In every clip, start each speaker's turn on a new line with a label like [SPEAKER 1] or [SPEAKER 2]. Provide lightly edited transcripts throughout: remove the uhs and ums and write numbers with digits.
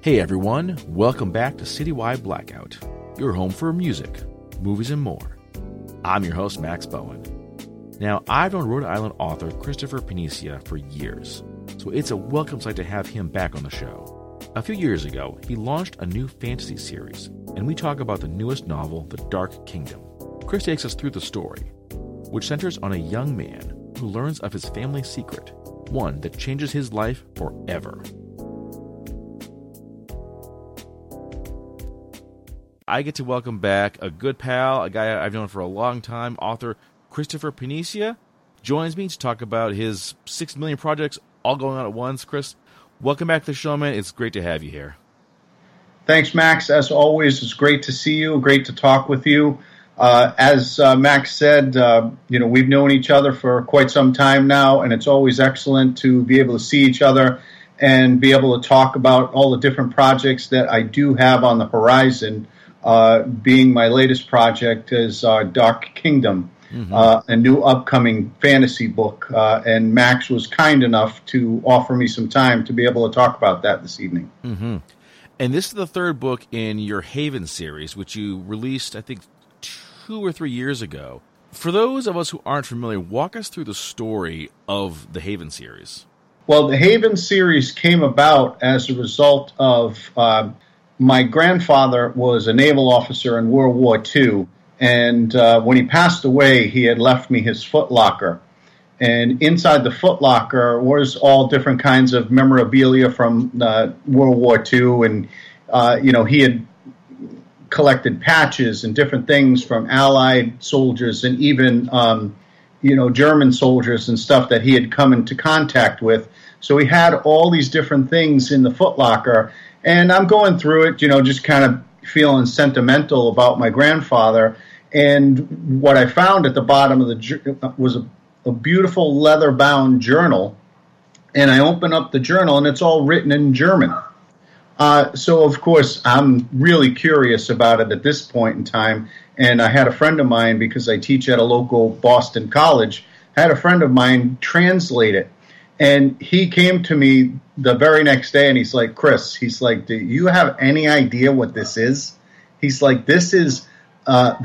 [SPEAKER 1] Hey everyone, welcome back to Citywide Blackout, your home for music, movies, and more. I'm your host, Max Bowen. Now, I've known Rhode Island author Christopher Panicia for years, so it's a welcome sight to have him back on the show. A few years ago, he launched a new fantasy series, and we talk about the newest novel, The Dark Kingdom. Chris takes us through the story, which centers on a young man who learns of his family's secret, one that changes his life forever. I get to welcome back a good pal, a guy I've known for a long time, author Christopher Panicia joins me to talk about his 6 million projects all going on at once. Chris, welcome back to the show, man. It's great to have you here.
[SPEAKER 2] Thanks, Max. As always, it's great to see you, great to talk with you. As Max said, we've known each other for quite some time now, and it's always excellent to be able to see each other and be able to talk about all the different projects that I do have on the horizon. Being my latest project is Dark Kingdom, a new upcoming fantasy book. And Max was kind enough to offer me some time to be able to talk about that this evening.
[SPEAKER 1] Mm-hmm. And this is the third book in your Haven series, which you released, I think, 2 or 3 years ago. For those of us who aren't familiar, walk us through the story of the Haven series.
[SPEAKER 2] Well, the Haven series came about as a result of... my grandfather was a naval officer in World War II, and when he passed away, he had left me his footlocker. And inside the footlocker was all different kinds of memorabilia from World War II, and he had collected patches and different things from Allied soldiers and even German soldiers and stuff that he had come into contact with. So he had all these different things in the footlocker. And I'm going through it, just kind of feeling sentimental about my grandfather. And what I found at the bottom of the was a beautiful leather-bound journal. And I open up the journal, and it's all written in German. So, of course, I'm really curious about it at this point in time. And I had a friend of mine, because I teach at a local Boston college, had a friend of mine translate it. And he came to me the very next day, and he's like, Chris, do you have any idea what this is? He's like, this is the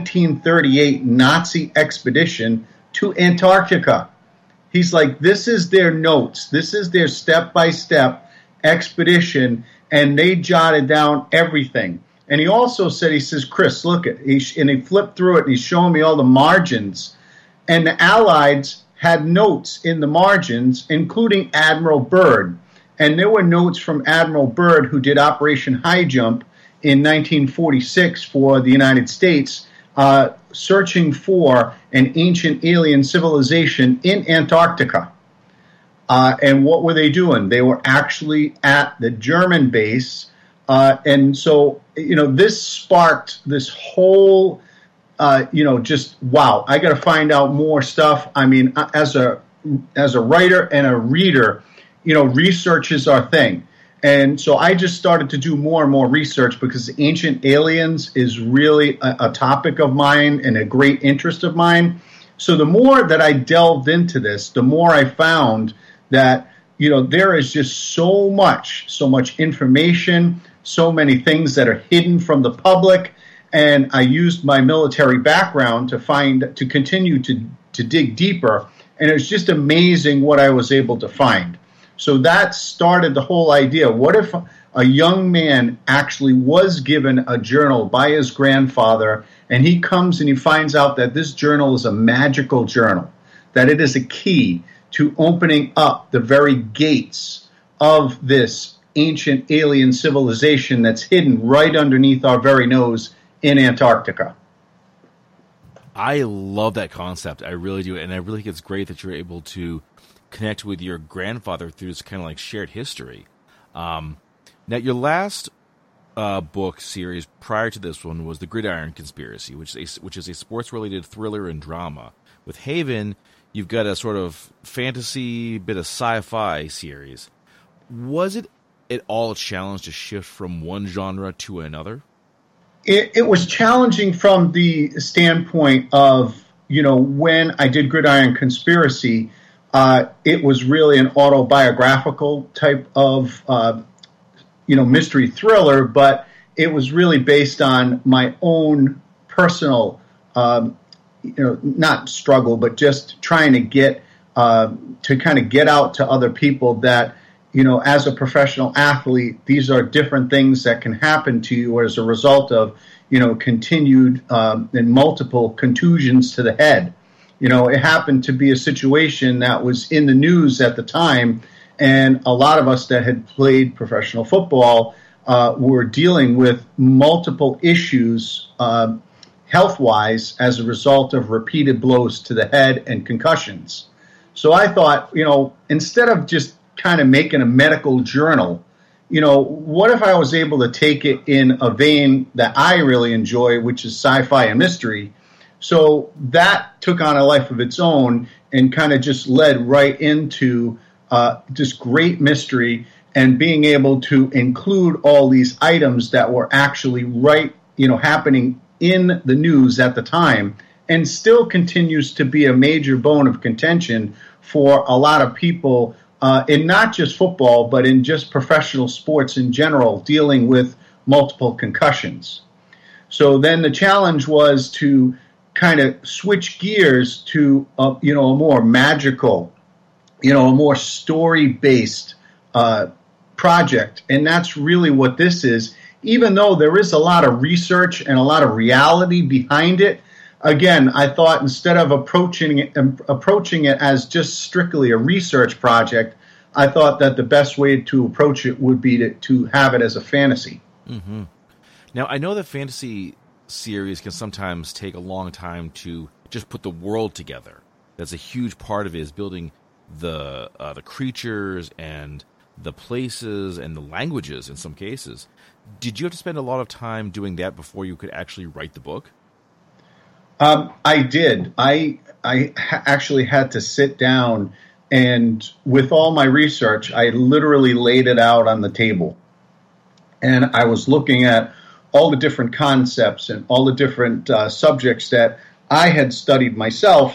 [SPEAKER 2] 1938 Nazi expedition to Antarctica. He's like, this is their notes. This is their step-by-step expedition, and they jotted down everything. And he also said, he says, Chris, look at it. And he flipped through it, and he's showing me all the margins. And the Allies had notes in the margins, including Admiral Byrd. And there were notes from Admiral Byrd, who did Operation High Jump in 1946 for the United States, searching for an ancient alien civilization in Antarctica. And what were they doing? They were actually at the German base. And so, this sparked this whole... just wow! I got to find out more stuff. I mean, as a writer and a reader, research is our thing, and so I just started to do more and more research because ancient aliens is really a topic of mine and a great interest of mine. So the more that I delved into this, the more I found that there is just so much information, so many things that are hidden from the public. And I used my military background to continue to dig deeper. And it was just amazing what I was able to find. So that started the whole idea. What if a young man actually was given a journal by his grandfather, and he comes and he finds out that this journal is a magical journal, that it is a key to opening up the very gates of this ancient alien civilization that's hidden right underneath our very nose in Antarctica.
[SPEAKER 1] I love that concept. I really do. And I really think it's great that you're able to connect with your grandfather through this kind of like shared history. Now, your last book series prior to this one was The Gridiron Conspiracy, which is a sports-related thriller and drama. With Haven, you've got a sort of fantasy, bit of sci-fi series. Was it at all a challenge to shift from one genre to another?
[SPEAKER 2] It was challenging from the standpoint of, when I did Gridiron Conspiracy, it was really an autobiographical type of mystery thriller, but it was really based on my own personal, not struggle, but just trying to get out to other people that, as a professional athlete, these are different things that can happen to you as a result of, continued and multiple contusions to the head. It happened to be a situation that was in the news at the time, and a lot of us that had played professional football were dealing with multiple issues health-wise as a result of repeated blows to the head and concussions. So I thought, instead of just kind of making a medical journal, what if I was able to take it in a vein that I really enjoy, which is sci-fi and mystery? So that took on a life of its own and kind of just led right into this great mystery and being able to include all these items that were actually happening in the news at the time, and still continues to be a major bone of contention for a lot of people in not just football, but in just professional sports in general, dealing with multiple concussions. So then the challenge was to kind of switch gears to a more magical, a more story-based project, and that's really what this is. Even though there is a lot of research and a lot of reality behind it, again, I thought instead of approaching it as just strictly a research project, I thought that the best way to approach it would be to have it as a fantasy.
[SPEAKER 1] Mm-hmm. Now, I know that fantasy series can sometimes take a long time to just put the world together. That's a huge part of it, is building the creatures and the places and the languages in some cases. Did you have to spend a lot of time doing that before you could actually write the book?
[SPEAKER 2] I did. I actually had to sit down, and with all my research, I literally laid it out on the table. And I was looking at all the different concepts and all the different subjects that I had studied myself.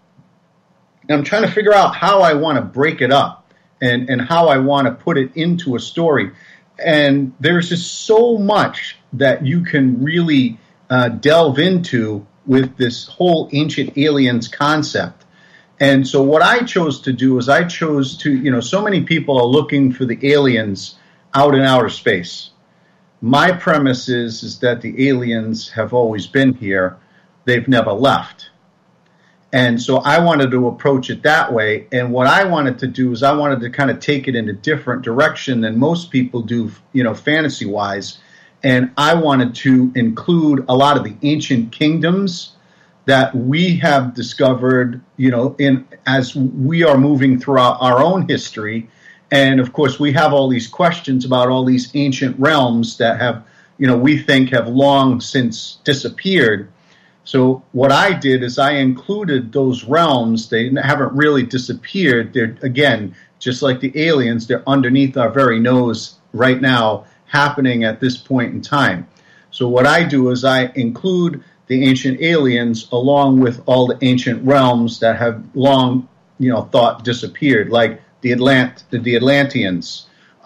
[SPEAKER 2] And I'm trying to figure out how I want to break it up and how I want to put it into a story. And there's just so much that you can really delve into with this whole ancient aliens concept. And so what I chose to do is so many people are looking for the aliens out in outer space. My premise is that the aliens have always been here. They've never left. And so I wanted to approach it that way. And what I wanted to do is I wanted to kind of take it in a different direction than most people do, fantasy-wise. And I wanted to include a lot of the ancient kingdoms that we have discovered, as we are moving throughout our own history. And of course, we have all these questions about all these ancient realms that have, we think have long since disappeared. So what I did is I included those realms. They haven't really disappeared. They're, again, just like the aliens, they're underneath our very nose right now, happening at this point in time. So what I do is I include the ancient aliens along with all the ancient realms that have long, thought disappeared, like the Atlanteans,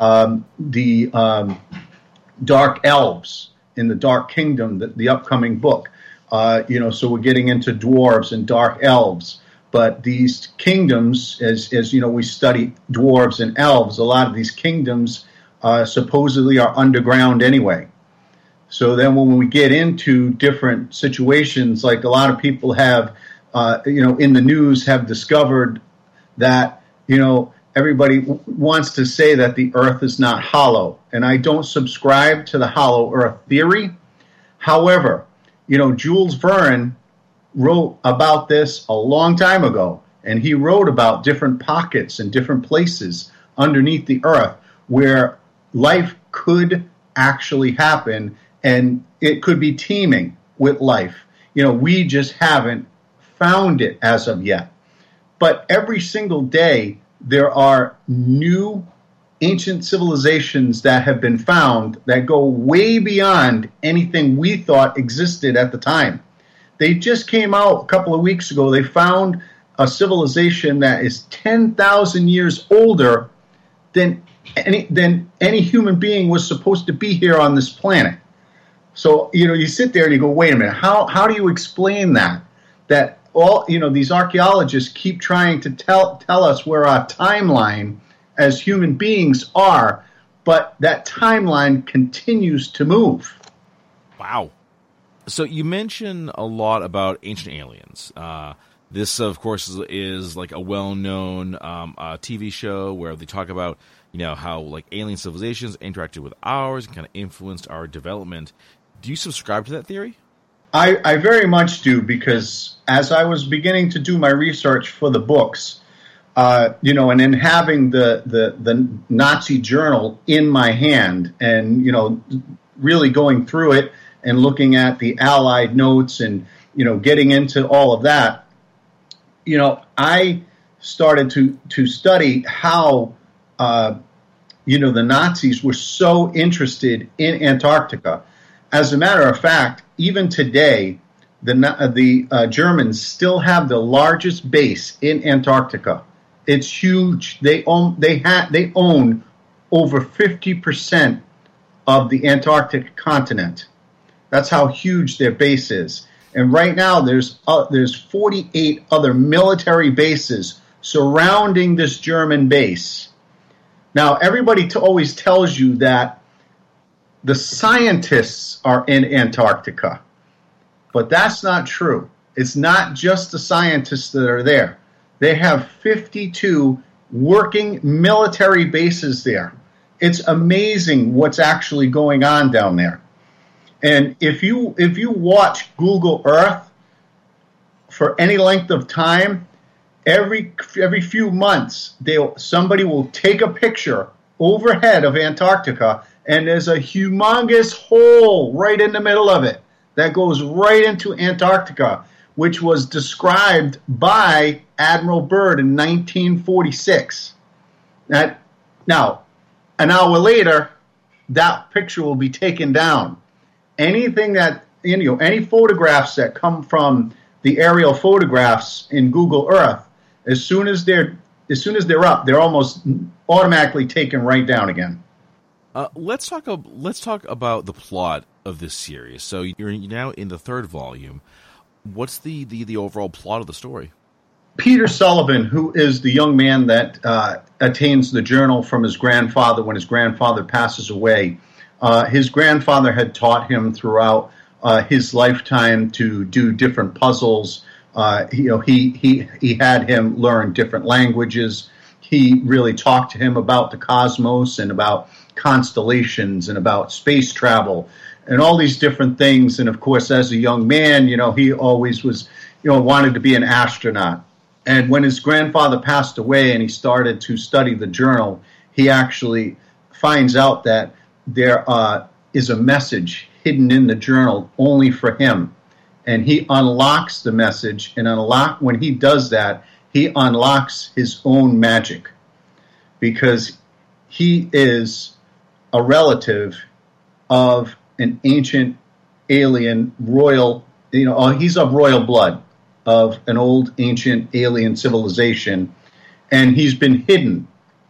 [SPEAKER 2] the Dark Elves in the Dark Kingdom, the upcoming book. So we're getting into dwarves and dark elves. But these kingdoms, as we study dwarves and elves, a lot of these kingdoms supposedly are underground anyway. So then when we get into different situations, like a lot of people have, in the news have discovered that, everybody wants to say that the earth is not hollow. And I don't subscribe to the hollow earth theory. However, Jules Verne wrote about this a long time ago, and he wrote about different pockets and different places underneath the earth where life could actually happen, and it could be teeming with life. We just haven't found it as of yet. But every single day, there are new ancient civilizations that have been found that go way beyond anything we thought existed at the time. They just came out a couple of weeks ago. They found a civilization that is 10,000 years older than than any human being was supposed to be here on this planet. So, you sit there and you go, wait a minute, how do you explain that? That all, these archaeologists keep trying to tell us where our timeline as human beings are, but that timeline continues to move.
[SPEAKER 1] Wow. So you mentioned a lot about ancient aliens. This, of course, is like a well-known TV show where they talk about, how like alien civilizations interacted with ours and kind of influenced our development. Do you subscribe to that theory?
[SPEAKER 2] I very much do, because as I was beginning to do my research for the books, and then having the Nazi journal in my hand and, really going through it and looking at the Allied notes and, getting into all of that, I started to study how, the Nazis were so interested in Antarctica. As a matter of fact, even today, the Germans still have the largest base in Antarctica. It's huge. They own over 50% of the Antarctic continent. That's how huge their base is. And right now, there's 48 other military bases surrounding this German base. Now, everybody always tells you that the scientists are in Antarctica, but that's not true. It's not just the scientists that are there. They have 52 working military bases there. It's amazing what's actually going on down there. And if you watch Google Earth for any length of time, every few months somebody will take a picture overhead of Antarctica, and there's a humongous hole right in the middle of it that goes right into Antarctica, which was described by Admiral Byrd in 1946. Now, an hour later, that picture will be taken down. Anything that, any photographs that come from the aerial photographs in Google Earth, as soon as they're up, they're almost automatically taken right down again.
[SPEAKER 1] Let's talk about the plot of this series. So you're now in the third volume. What's the overall plot of the story?
[SPEAKER 2] Peter Sullivan, who is the young man that attains the journal from his grandfather when his grandfather passes away, his grandfather had taught him throughout his lifetime to do different puzzles. He had him learn different languages. He really talked to him about the cosmos and about constellations and about space travel and all these different things. And of course, as a young man, he always was, wanted to be an astronaut. And when his grandfather passed away and he started to study the journal, he actually finds out that there is a message hidden in the journal only for him. And he unlocks the message, and when he does that, he unlocks his own magic, because he is a relative of an ancient alien royal, he's of royal blood of an old ancient alien civilization, and he's been hidden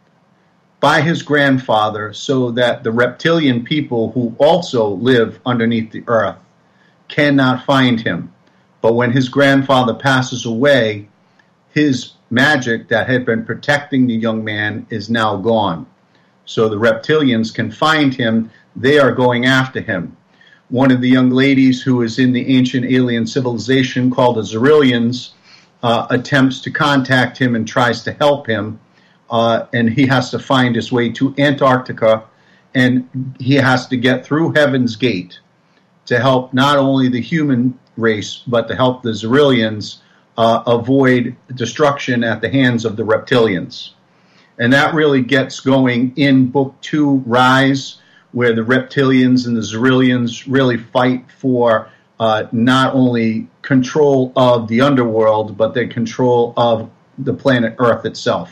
[SPEAKER 2] by his grandfather so that the reptilian people who also live underneath the earth cannot find him. But when his grandfather passes away, his magic that had been protecting the young man is now gone. So the reptilians can find him. They are going after him. One of the young ladies who is in the ancient alien civilization called the Xyrillians attempts to contact him and tries to help him. And he has to find his way to Antarctica, and he has to get through Heaven's Gate to help not only the human race, but to help the Xyrillians avoid destruction at the hands of the reptilians. And that really gets going in Book 2, Rise, where the reptilians and the Xyrillians really fight for not only control of the underworld, but the control of the planet Earth itself.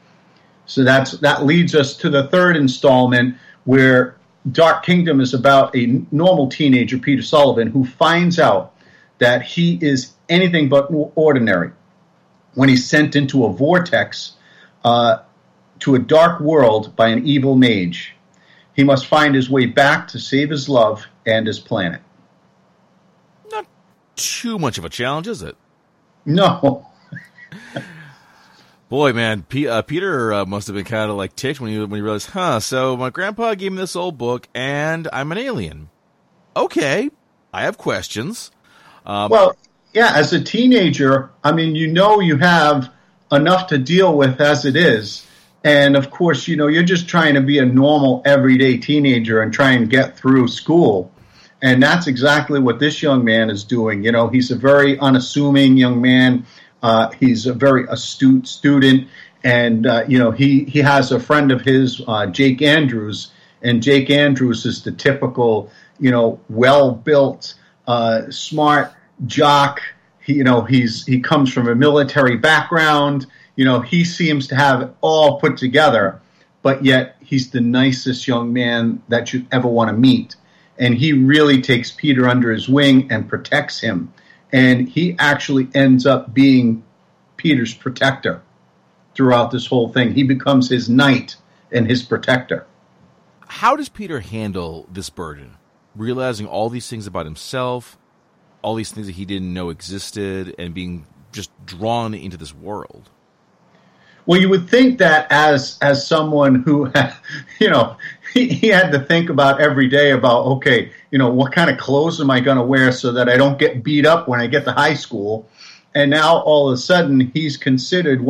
[SPEAKER 2] So that leads us to the third installment, where Dark Kingdom is about a normal teenager, Peter Sullivan, who finds out that he is anything but ordinary. When he's sent into a vortex, to a dark world by an evil mage. He must find his way back to save his love and his planet.
[SPEAKER 1] Not too much of a challenge, is it?
[SPEAKER 2] No.
[SPEAKER 1] Boy, man, Peter must have been kind of like ticked when he realized, so my grandpa gave me this old book, and I'm an alien. Okay, I have questions.
[SPEAKER 2] Well, yeah, as a teenager, I mean, you have enough to deal with as it is. And, of course, you're just trying to be a normal, everyday teenager and try and get through school. And that's exactly what this young man is doing. He's a very unassuming young man. He's a very astute student. And, he has a friend of his, Jake Andrews. And Jake Andrews is the typical, well-built, smart jock. He comes from a military background. He seems to have it all put together, but yet he's the nicest young man that you'd ever want to meet. And he really takes Peter under his wing and protects him. And he actually ends up being Peter's protector throughout this whole thing. He becomes his knight and his protector.
[SPEAKER 1] How does Peter handle this burden? Realizing all these things about himself, all these things that he didn't know existed, and being just drawn into this world.
[SPEAKER 2] Well, you would think that as someone who, he had to think about every day about, okay, what kind of clothes am I going to wear so that I don't get beat up when I get to high school? And now all of a sudden he's considered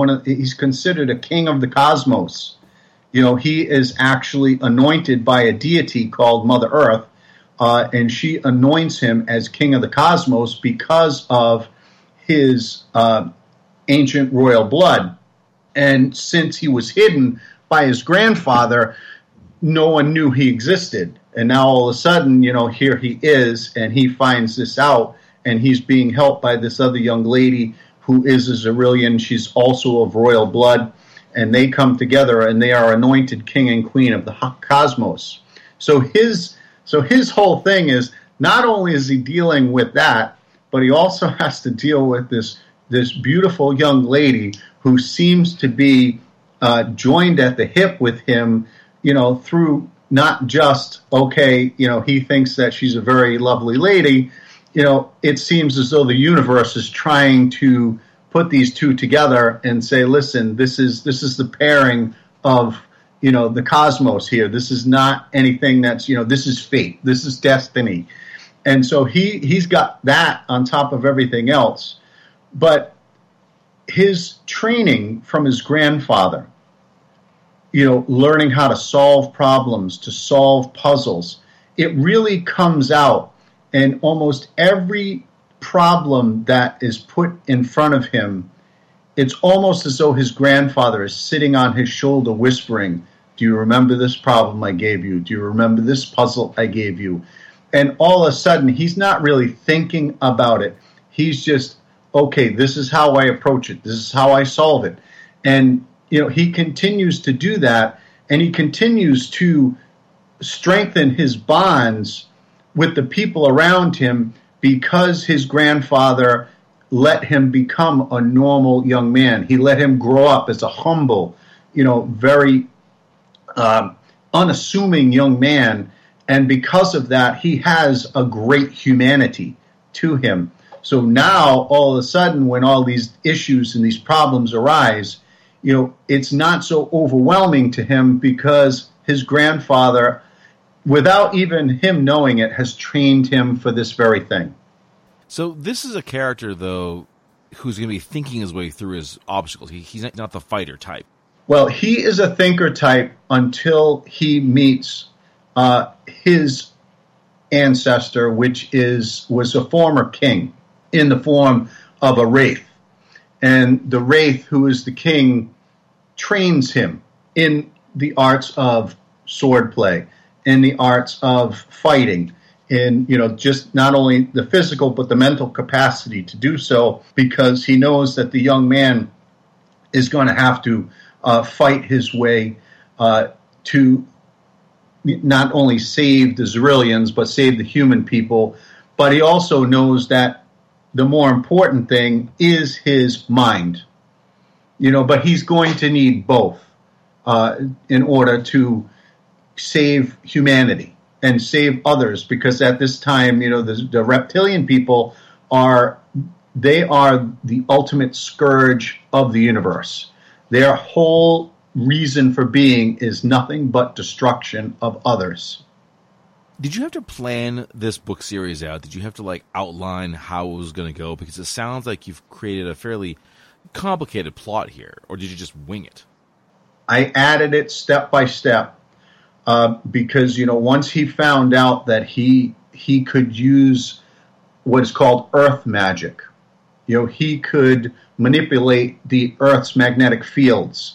[SPEAKER 2] a king of the cosmos. He is actually anointed by a deity called Mother Earth, and she anoints him as king of the cosmos because of his ancient royal blood. And since he was hidden by his grandfather, no one knew he existed. And now all of a sudden, here he is, and he finds this out, and he's being helped by this other young lady who is a Xyrillian. She's also of royal blood, and they come together, and they are anointed king and queen of the cosmos. So his whole thing is, not only is he dealing with that, but he also has to deal with this beautiful young lady who seems to be joined at the hip with him, through not just, he thinks that she's a very lovely lady. It seems as though the universe is trying to put these two together and say, listen, this is the pairing of, the cosmos here. This is not anything that's, this is fate. This is destiny. And so he's got that on top of everything else. But his training from his grandfather, learning how to solve problems, to solve puzzles, it really comes out. And almost every problem that is put in front of him, it's almost as though his grandfather is sitting on his shoulder whispering, do you remember this problem I gave you? Do you remember this puzzle I gave you? And all of a sudden, he's not really thinking about it. He's just, okay, this is how I approach it. This is how I solve it. And, he continues to do that, and he continues to strengthen his bonds with the people around him because his grandfather let him become a normal young man. He let him grow up as a humble, very unassuming young man. And because of that, he has a great humanity to him. So now, all of a sudden, when all these issues and these problems arise, it's not so overwhelming to him because his grandfather, without even him knowing it, has trained him for this very thing.
[SPEAKER 1] So this is a character, though, who's going to be thinking his way through his obstacles. He's not the fighter type.
[SPEAKER 2] Well, he is a thinker type until he meets his ancestor, which was a former king in the form of a wraith. And the wraith, who is the king, trains him in the arts of swordplay, in the arts of fighting, in just not only the physical but the mental capacity to do so, because he knows that the young man is going to have to fight his way to not only save the Xyrillians but save the human people. But he also knows that the more important thing is his mind. But he's going to need both. in order to save humanity and save others, because at this time, the reptilian people are the ultimate scourge of the universe. Their whole reason for being is nothing but destruction of others.
[SPEAKER 1] Did you have to plan this book series out? Did you have to outline how it was going to go? Because it sounds like you've created a fairly complicated plot here, or did you just wing it?
[SPEAKER 2] I added it step by step because once he found out that he could use what is called earth magic, he could manipulate the Earth's magnetic fields.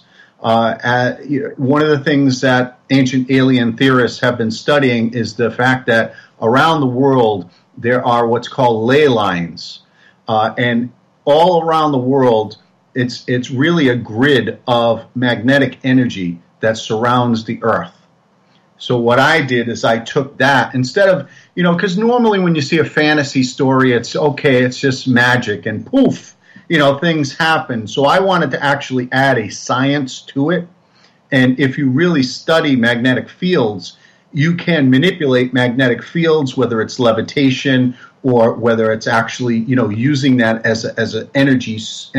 [SPEAKER 2] One of the things that ancient alien theorists have been studying is the fact that around the world there are what's called ley lines, and all around the world it's really a grid of magnetic energy that surrounds the Earth. So what I did is I took that instead of, because normally when you see a fantasy story, it's okay, it's just magic and poof, things happen. So I wanted to actually add a science to it. And if you really study magnetic fields, you can manipulate magnetic fields, whether it's levitation or whether it's actually, using that as an energy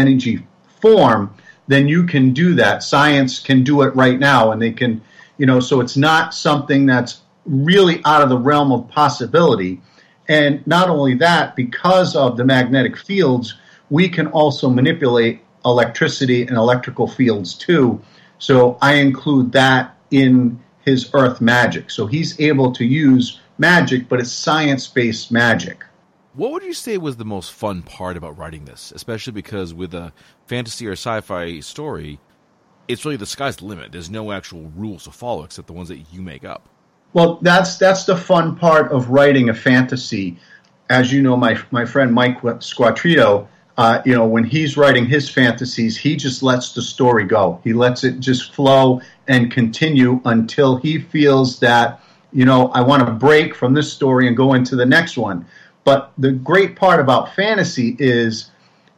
[SPEAKER 2] form, then you can do that. Science can do it right now, and they can, so it's not something that's really out of the realm of possibility. And not only that, because of the magnetic fields, we can also manipulate electricity and electrical fields too. So I include that in his earth magic. So he's able to use magic, but it's science-based magic.
[SPEAKER 1] What would you say was the most fun part about writing this, especially because with a fantasy or sci-fi story, it's really the sky's the limit. There's no actual rules to follow except the ones that you make up.
[SPEAKER 2] Well, that's the fun part of writing a fantasy. As you know, my friend Mike Squattrito, when he's writing his fantasies, he just lets the story go. He lets it just flow and continue until he feels that, I want to break from this story and go into the next one. But the great part about fantasy is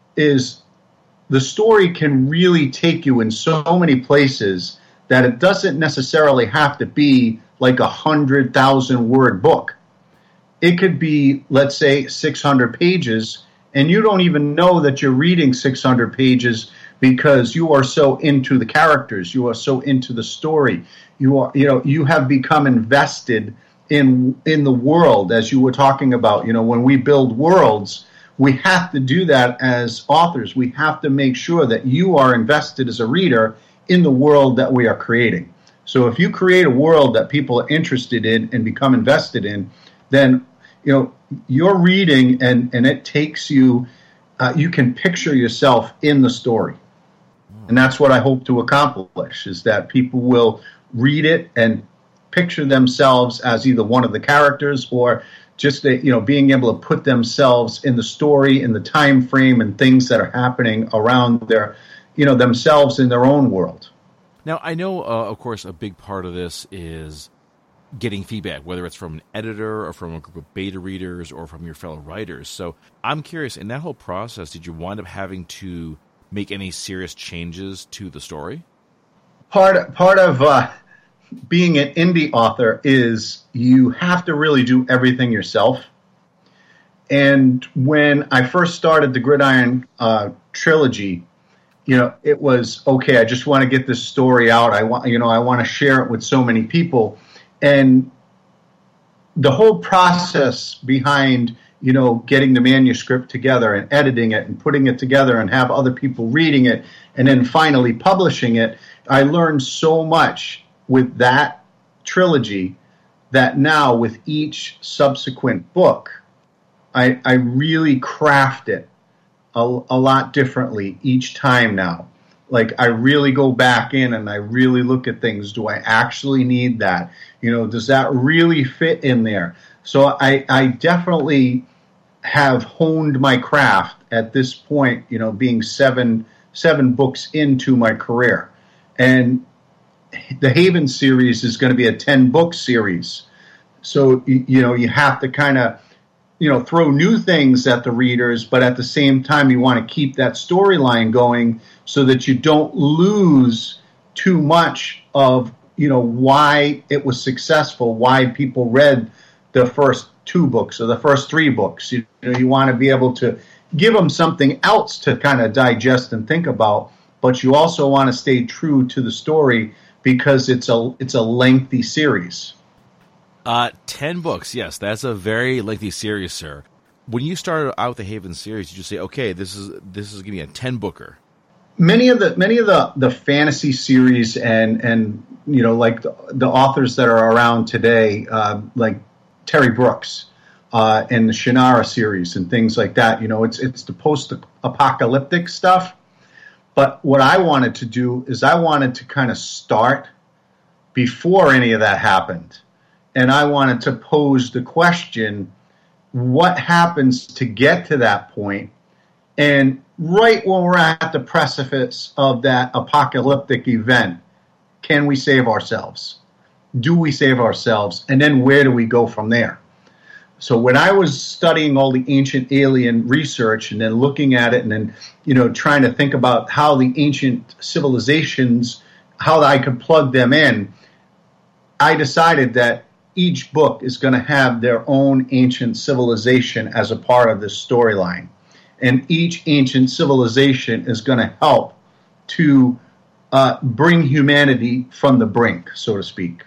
[SPEAKER 2] the story can really take you in so many places that it doesn't necessarily have to be like 100,000 word book. It could be, let's say, 600 pages, and you don't even know that you're reading 600 pages because you are so into the characters, you are so into the story, you have become invested in the world, as you were talking about. When we build worlds, we have to do that as authors. We have to make sure that you are invested as a reader in the world that we are creating. So if you create a world that people are interested in and become invested in, then you're reading and it takes you, you can picture yourself in the story. And that's what I hope to accomplish, is that people will read it and picture themselves as either one of the characters or just being able to put themselves in the story, in the time frame, and things that are happening around their, themselves in their own world.
[SPEAKER 1] Now, I know, of course, a big part of this is getting feedback, whether it's from an editor or from a group of beta readers or from your fellow writers. So I'm curious, in that whole process, did you wind up having to make any serious changes to the story?
[SPEAKER 2] Part of being an indie author is you have to really do everything yourself. And when I first started the Gridiron trilogy, it was, okay, I just want to get this story out. I want to share it with so many people. And the whole process behind, getting the manuscript together and editing it and putting it together and have other people reading it and then finally publishing it, I learned so much with that trilogy that now with each subsequent book, I really craft it a lot differently each time now. Like, I really go back in and I really look at things. Do I actually need that? Does that really fit in there? So I definitely have honed my craft at this point, being seven books into my career. And the Haven series is going to be a 10-book series. So, you have to kind of, throw new things at the readers, but at the same time, you want to keep that storyline going so that you don't lose too much of, why it was successful, why people read the first 2 books or the first 3 books. You want to be able to give them something else to kind of digest and think about, but you also want to stay true to the story because it's a lengthy series.
[SPEAKER 1] 10 books, yes, that's a very lengthy series, sir. When you started out with the Haven series, you just say, okay, this is going to be a 10-booker.
[SPEAKER 2] Many of the fantasy series and like the authors that are around today, like Terry Brooks and the Shannara series and things like that. It's the post-apocalyptic stuff. But what I wanted to do is I wanted to kind of start before any of that happened, and I wanted to pose the question: what happens to get to that point? And right when we're at the precipice of that apocalyptic event, can we save ourselves? Do we save ourselves? And then where do we go from there? So when I was studying all the ancient alien research and then looking at it and then, trying to think about how the ancient civilizations, how I could plug them in, I decided that each book is going to have their own ancient civilization as a part of this storyline. And each ancient civilization is going to help to bring humanity from the brink, so to speak.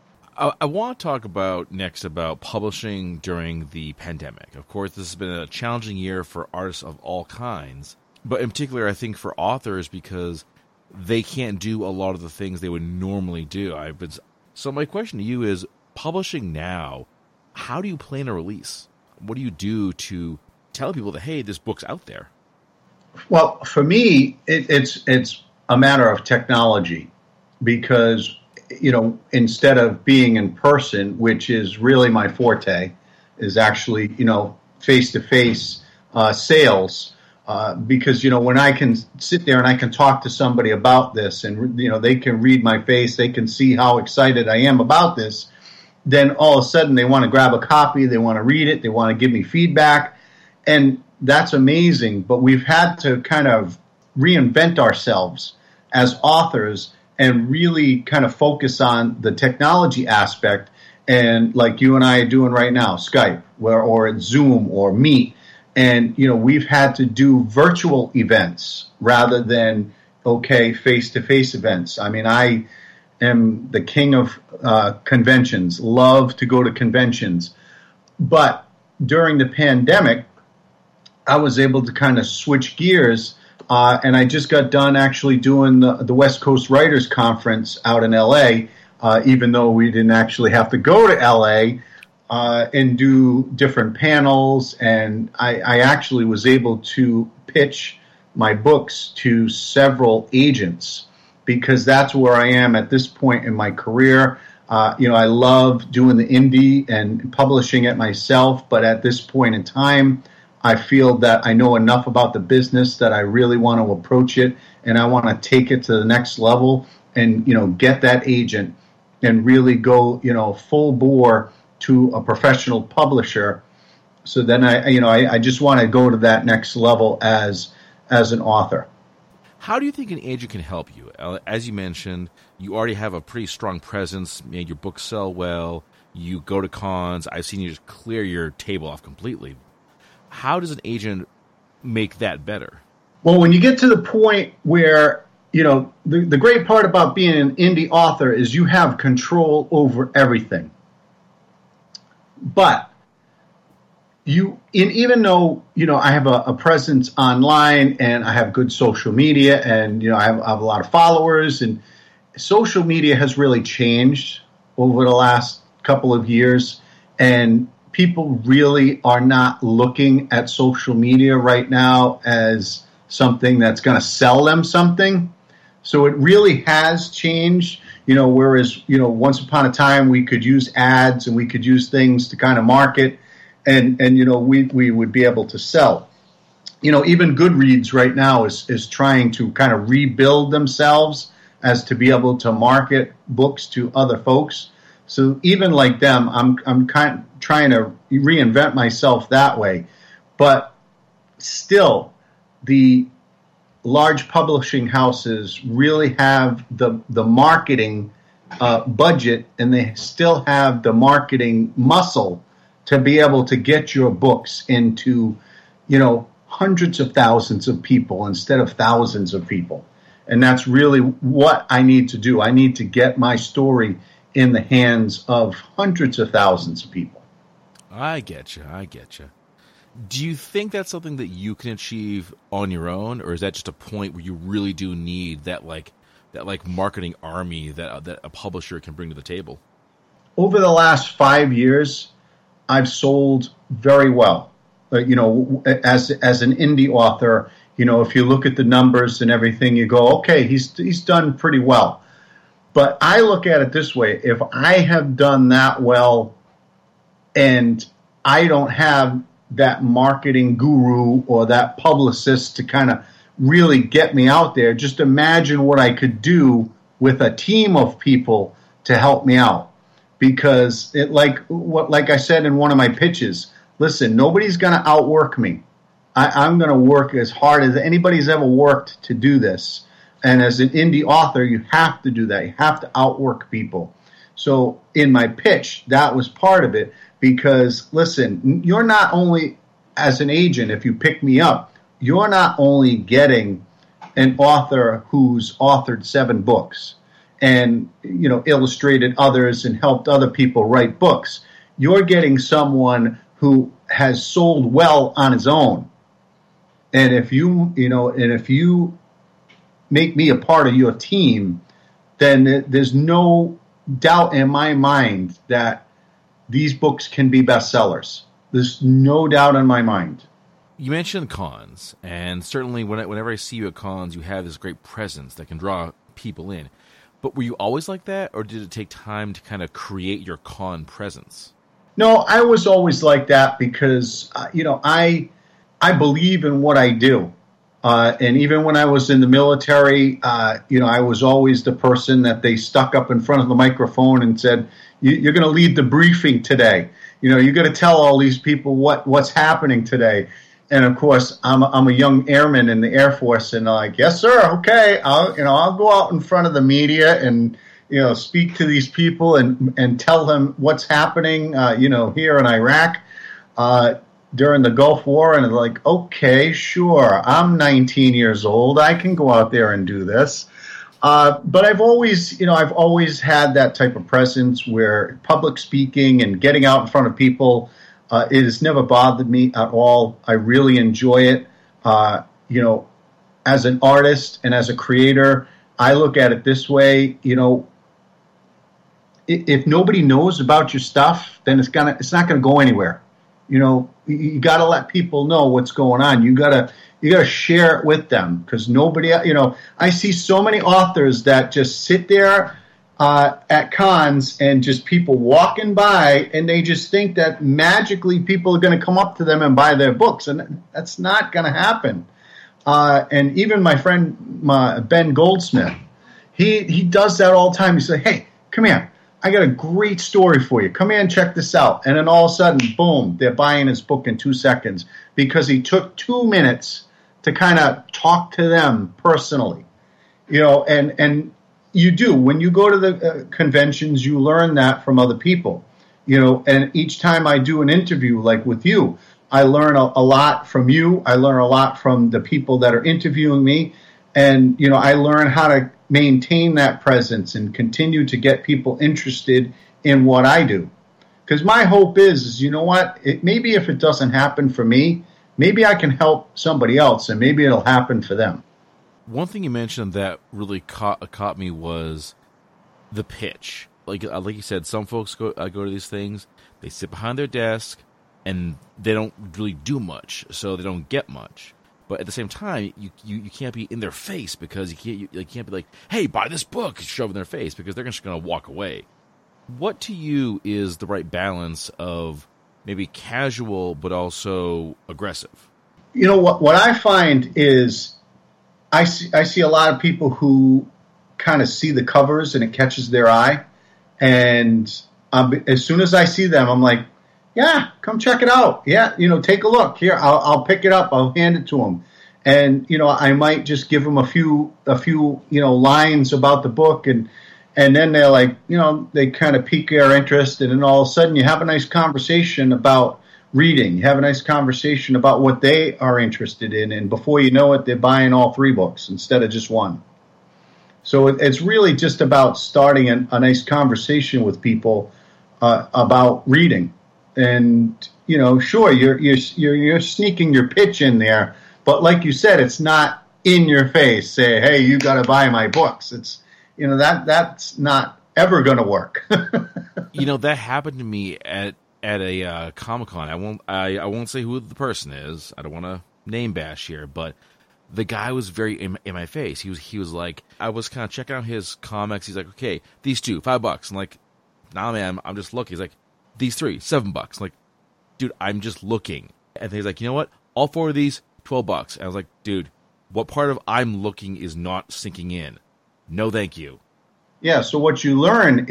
[SPEAKER 1] I want to talk next about publishing during the pandemic. Of course, this has been a challenging year for artists of all kinds, but in particular, I think for authors because they can't do a lot of the things they would normally do. So my question to you is, publishing now, how do you plan a release? What do you do to tell people that, hey, this book's out there?
[SPEAKER 2] Well, for me, it's a matter of technology because, instead of being in person, which is really my forte, is actually, face-to-face sales. Because, when I can sit there and I can talk to somebody about this and, they can read my face, they can see how excited I am about this, then all of a sudden they want to grab a copy, they want to read it, they want to give me feedback. And that's amazing, but we've had to kind of reinvent ourselves as authors and really kind of focus on the technology aspect. And like you and I are doing right now, Skype or Zoom or Meet. And, we've had to do virtual events rather than, face-to-face events. I mean, I am the king of conventions, love to go to conventions. But during the pandemic, I was able to kind of switch gears, and I just got done actually doing the West Coast Writers Conference out in L.A., even though we didn't actually have to go to L.A., and do different panels, and I actually was able to pitch my books to several agents because that's where I am at this point in my career. I love doing the indie and publishing it myself, but at this point in time, I feel that I know enough about the business that I really want to approach it, and I want to take it to the next level and, get that agent and really go, full bore to a professional publisher. So then I just want to go to that next level as an author.
[SPEAKER 1] How do you think an agent can help you? As you mentioned, you already have a pretty strong presence, made your books sell well, you go to cons, I've seen you just clear your table off completely. How does an agent make that better?
[SPEAKER 2] Well, when you get to the point where, the great part about being an indie author is you have control over everything. But even though, I have a presence online and I have good social media and, I have a lot of followers, and social media has really changed over the last couple of years, and people really are not looking at social media right now as something that's going to sell them something. So it really has changed, whereas, once upon a time we could use ads and we could use things to kind of market and we would be able to sell. Even Goodreads right now is trying to kind of rebuild themselves as to be able to market books to other folks. So even like them, I'm kind of trying to reinvent myself that way. But still, the large publishing houses really have the marketing budget, and they still have the marketing muscle to be able to get your books into, hundreds of thousands of people instead of thousands of people. And that's really what I need to do. I need to get my story in the hands of hundreds of thousands of people.
[SPEAKER 1] I get you. Do you think that's something that you can achieve on your own, or is that just a point where you really do need that marketing army that a publisher can bring to the table?
[SPEAKER 2] Over the last 5 years, I've sold very well. As an indie author, if you look at the numbers and everything, you go, okay, he's done pretty well. But I look at it this way: if I have done that well, and I don't have that marketing guru or that publicist to kind of really get me out there, just imagine what I could do with a team of people to help me out. Because like I said in one of my pitches, listen, nobody's going to outwork me. I'm going to work as hard as anybody's ever worked to do this. And as an indie author, you have to do that. You have to outwork people. So in my pitch, that was part of it. Because, listen, you're not only, as an agent, if you pick me up, you're not only getting an author who's authored 7 books and, illustrated others and helped other people write books. You're getting someone who has sold well on his own. And if you make me a part of your team, then there's no doubt in my mind that these books can be bestsellers. There's no doubt in my mind.
[SPEAKER 1] You mentioned cons, and certainly whenever I see you at cons, you have this great presence that can draw people in. But were you always like that, or did it take time to kind of create your con presence?
[SPEAKER 2] No, I was always like that because, I believe in what I do. And even when I was in the military, I was always the person that they stuck up in front of the microphone and said, you're going to lead the briefing today. You're going to tell all these people what's happening today. And of course, I'm a young airman in the Air Force, and I'm like, yes, sir, okay, I'll go out in front of the media and speak to these people and tell them what's happening, here in Iraq during the Gulf War. And they're like, okay, sure, I'm 19 years old, I can go out there and do this. But I've always had that type of presence where public speaking and getting out in front of people, it has never bothered me at all. I really enjoy it. As an artist and as a creator, I look at it this way, if nobody knows about your stuff, then it's not gonna go anywhere. You got to let people know what's going on. You got to share it with them, because nobody, I see so many authors that just sit there at cons and just people walking by, and they just think that magically people are going to come up to them and buy their books, and that's not going to happen. And even my friend Ben Goldsmith, he does that all the time. He says, hey, come here. I got a great story for you. Come here and check this out. And then all of a sudden, boom, they're buying his book in 2 seconds because he took 2 minutes to kind of talk to them personally. And you do. When you go to the conventions, you learn that from other people. And each time I do an interview like with you, I learn a lot from you. I learn a lot from the people that are interviewing me. And, I learn how to maintain that presence and continue to get people interested in what I do. Because my hope is maybe if it doesn't happen for me, maybe I can help somebody else, and maybe it'll happen for them.
[SPEAKER 1] One thing you mentioned that really caught me was the pitch. Like you said, some folks go to these things, they sit behind their desk, and they don't really do much, so they don't get much. But at the same time, you can't be in their face, because you can't be like, hey, buy this book, shove it in their face, because they're just going to walk away. What to you is the right balance of maybe casual but also aggressive?
[SPEAKER 2] What I find is I see a lot of people who kind of see the covers and it catches their eye. And as soon as I see them, I'm like, yeah, come check it out. Yeah, take a look. Here, I'll pick it up. I'll hand it to them. And, I might just give them a few, lines about the book, and then they're like, they kind of pique their interest, and then all of a sudden you have a nice conversation about reading. You have a nice conversation about what they are interested in, and before you know it, they're buying all 3 books instead of just one. So it's really just about starting a nice conversation with people about reading. And, sure, you're sneaking your pitch in there, but like you said, it's not in your face. Say, hey, you got to buy my books. It's, that's not ever going to work.
[SPEAKER 1] That happened to me at a Comic-Con. I won't say who the person is. I don't want to name bash here, but the guy was very in my face. He was like, I was kind of checking out his comics. He's like, okay, these 2, $5. I'm like, nah, man, I'm just looking. He's like, these 3, $7. I'm like, dude, I'm just looking. And he's like, you know what? All 4 of these, $12. And I was like, dude, what part of I'm looking is not sinking in? No, thank you.
[SPEAKER 2] Yeah. So what you learn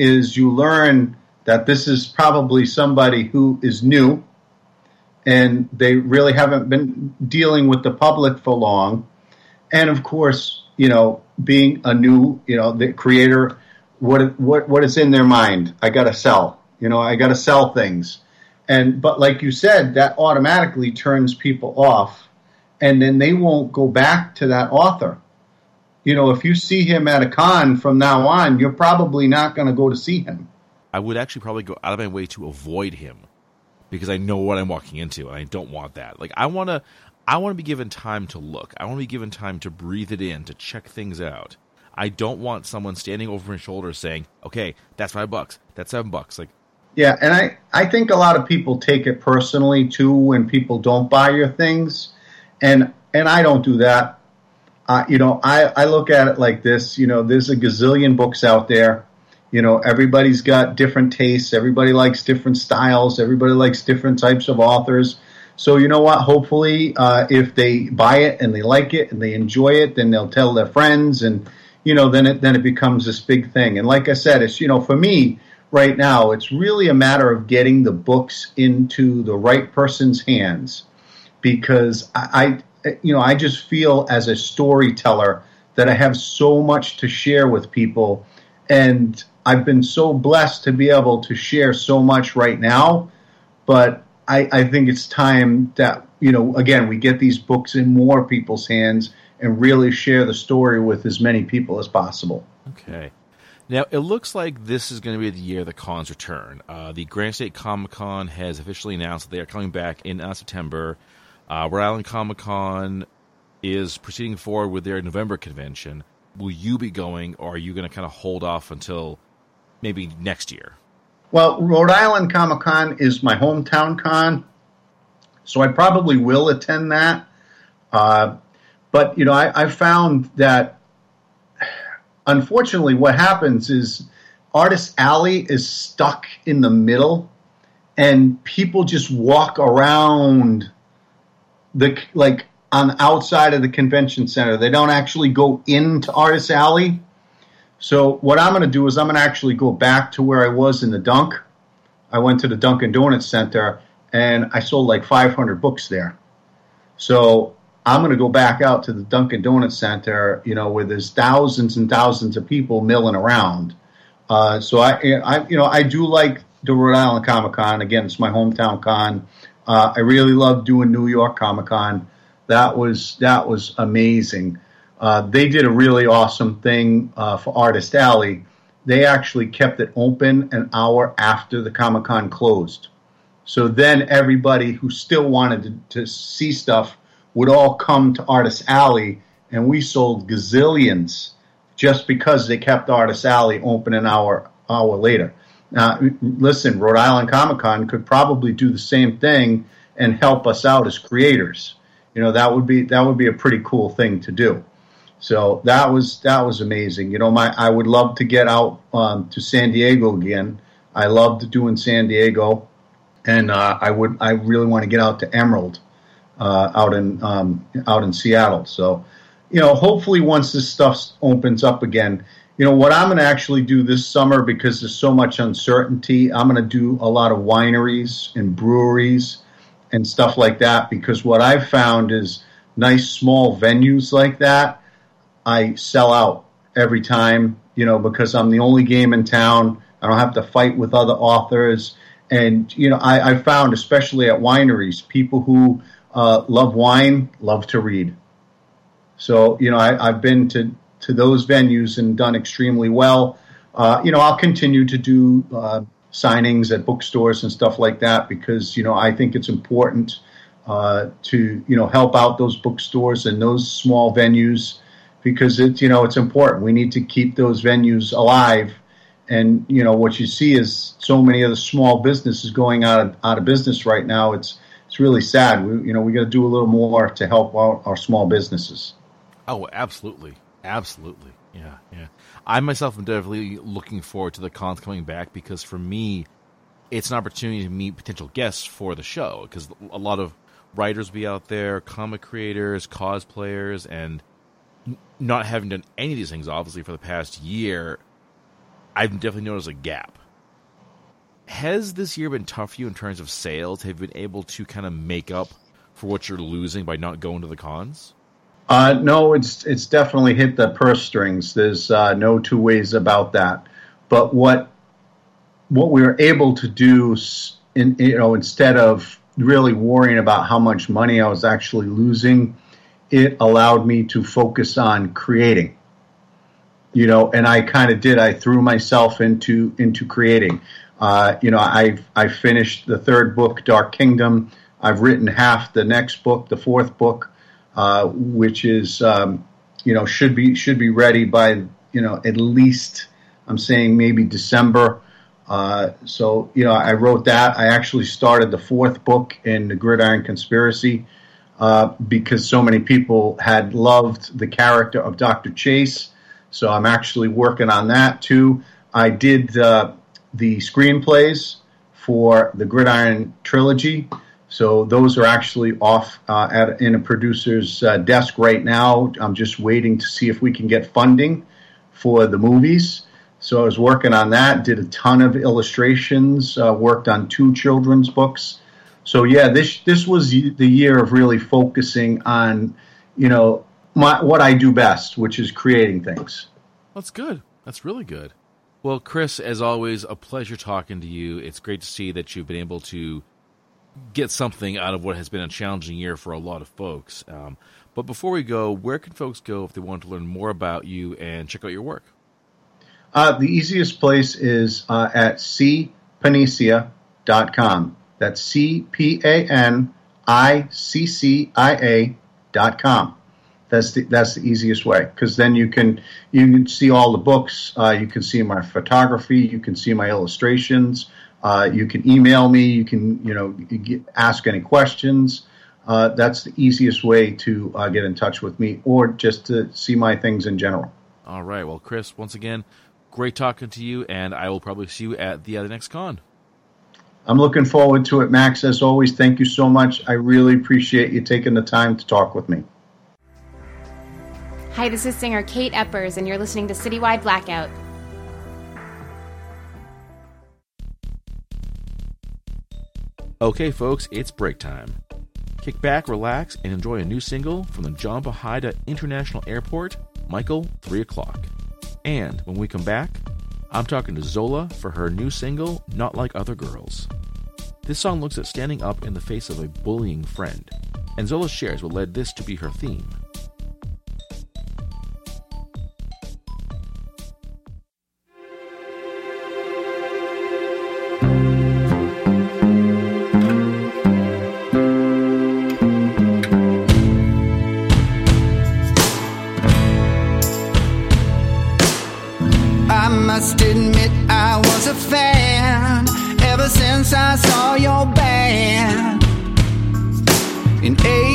[SPEAKER 2] that this is probably somebody who is new, and they really haven't been dealing with the public for long. And of course, being a new, the creator, what is in their mind? I got to sell. I got to sell things. But like you said, that automatically turns people off, and then they won't go back to that author. If you see him at a con from now on, you're probably not going to go to see him.
[SPEAKER 1] I would actually probably go out of my way to avoid him, because I know what I'm walking into, and I don't want that. Like, I want to be given time to look. I want to be given time to breathe it in, to check things out. I don't want someone standing over my shoulder saying, okay, that's $5, that's $7. Like,
[SPEAKER 2] yeah, and I think a lot of people take it personally, too, when people don't buy your things. And I don't do that. I look at it like this. There's a gazillion books out there. Everybody's got different tastes. Everybody likes different styles. Everybody likes different types of authors. So you know what? Hopefully, if they buy it and they like it and they enjoy it, then they'll tell their friends, and then it becomes this big thing. And like I said, it's for me right now, it's really a matter of getting the books into the right person's hands, because I just feel as a storyteller that I have so much to share with people, and I've been so blessed to be able to share so much right now, but I think it's time that, again, we get these books in more people's hands and really share the story with as many people as possible.
[SPEAKER 1] Okay. Now, it looks like this is going to be the year the cons return. The Granite State Comic-Con has officially announced that they are coming back in September. Rhode Island Comic-Con is proceeding forward with their November convention. Will you be going, or are you going to kind of hold off until maybe next year?
[SPEAKER 2] Well, Rhode Island Comic-Con is my hometown con, so I probably will attend that. But, I found that, unfortunately, what happens is Artist Alley is stuck in the middle, and people just walk around on the outside of the convention center. They don't actually go into Artist Alley. So what I'm going to do is I'm going to actually go back to where I was in the Dunk. I went to the Dunkin' Donuts Center, and I sold like 500 books there. So I'm going to go back out to the Dunkin' Donuts Center, where there's thousands and thousands of people milling around. So I do like the Rhode Island Comic Con. Again, it's my hometown con. I really love doing New York Comic Con. That was amazing. They did a really awesome thing for Artist Alley. They actually kept it open an hour after the Comic-Con closed. So then everybody who still wanted to see stuff would all come to Artist Alley, and we sold gazillions just because they kept Artist Alley open an hour later. Now, listen, Rhode Island Comic-Con could probably do the same thing and help us out as creators. That would be a pretty cool thing to do. So that was amazing. I would love to get out to San Diego again. I loved doing San Diego, and I really want to get out to Emerald, out in Seattle. So, hopefully once this stuff opens up again, what I'm going to actually do this summer, because there's so much uncertainty, I'm going to do a lot of wineries and breweries and stuff like that, because what I've found is nice small venues like that, I sell out every time, because I'm the only game in town. I don't have to fight with other authors. And, I found, especially at wineries, people who love wine love to read. So, I've been to those venues and done extremely well. I'll continue to do signings at bookstores and stuff like that because, I think it's important to, help out those bookstores and those small venues because it's important. We need to keep those venues alive. And, what you see is so many of the small businesses going out of business right now. It's really sad. We got to do a little more to help out our small businesses.
[SPEAKER 1] Oh, absolutely. Absolutely. Yeah. I myself am definitely looking forward to the cons coming back because for me, it's an opportunity to meet potential guests for the show because a lot of writers will be out there, comic creators, cosplayers, and not having done any of these things, obviously, for the past year, I've definitely noticed a gap. Has this year been tough for you in terms of sales? Have you been able to kind of make up for what you're losing by not going to the cons?
[SPEAKER 2] No, it's definitely hit the purse strings. There's no two ways about that. But what we were able to do, instead of really worrying about how much money I was actually losing, it allowed me to focus on creating. And I kind of did. I threw myself into creating. I finished the third book, Dark Kingdom. I've written half the next book, the fourth book, which is should be ready by at least I'm saying maybe December. So I wrote that. I actually started the fourth book in the Gridiron Conspiracy because so many people had loved the character of Dr. Chase. So I'm actually working on that too. I did the screenplays for the Gridiron trilogy. So those are actually off in a producer's desk right now. I'm just waiting to see if we can get funding for the movies. So I was working on that, did a ton of illustrations, worked on 2 children's books. So yeah, this was the year of really focusing on, what I do best, which is creating things.
[SPEAKER 1] That's good. That's really good. Well, Chris, as always, a pleasure talking to you. It's great to see that you've been able to get something out of what has been a challenging year for a lot of folks. But before we go, where can folks go if they want to learn more about you and check out your work?
[SPEAKER 2] The easiest place is at cpaniccia.com. That's CPANICCIA.com. That's the easiest way because then you can see all the books. You can see my photography. You can see my illustrations. You can email me. You can ask any questions. That's the easiest way to get in touch with me or just to see my things in general.
[SPEAKER 1] All right. Well, Chris, once again, great talking to you, and I will probably see you at the next con.
[SPEAKER 2] I'm looking forward to it, Max. As always, thank you so much. I really appreciate you taking the time to talk with me.
[SPEAKER 3] Hi, this is singer Kate Eppers, and you're listening to Citywide Blackout.
[SPEAKER 1] Okay, folks, it's break time. Kick back, relax, and enjoy a new single from the John Bahida International Airport, Michael, 3 o'clock. And when we come back, I'm talking to Zola for her new single, Not Like Other Girls. This song looks at standing up in the face of a bullying friend, and Zola shares what led this to be her theme.
[SPEAKER 4] I must admit I was a fan ever since I saw your band in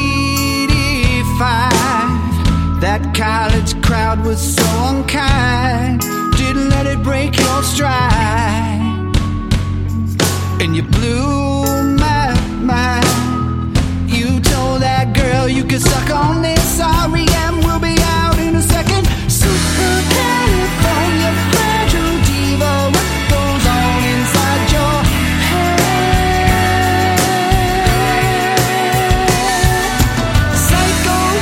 [SPEAKER 4] '85. That college crowd was so unkind, didn't let it break your stride, and you blew my mind. You told that girl you could suck on this REM. We'll be out in a second. Super California fragile diva, what goes on inside your head? Psycho